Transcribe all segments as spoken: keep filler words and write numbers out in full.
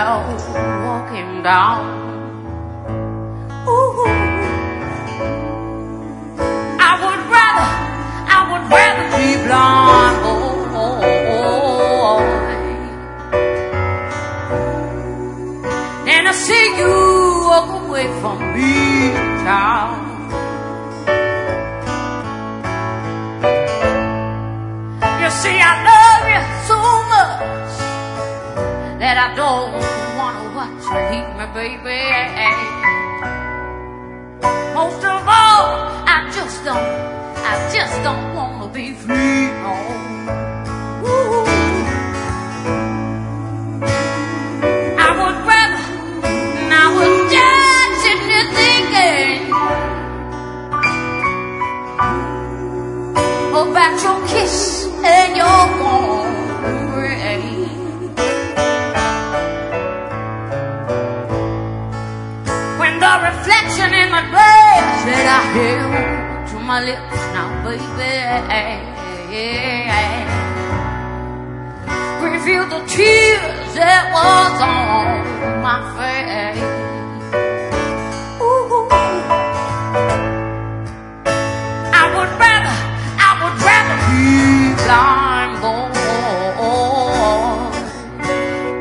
well walking down. Ooh, I would rather, I would rather be blind, boy, than to see you walk away from me, child. You see, I love you so much that I don't want to watch you leave me, baby. Most of all, I just don't, I just don't want to be free, no. Ooh. I would rather, and I was just sitting there thinking about your kiss and your warm rain. When the reflection in my glass that I held to my lips now, baby, revealed the tears that was on my face. Ooh, I would rather, I would rather be blind, boy,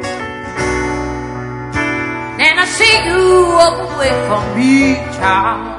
than I see you walk away from me, child.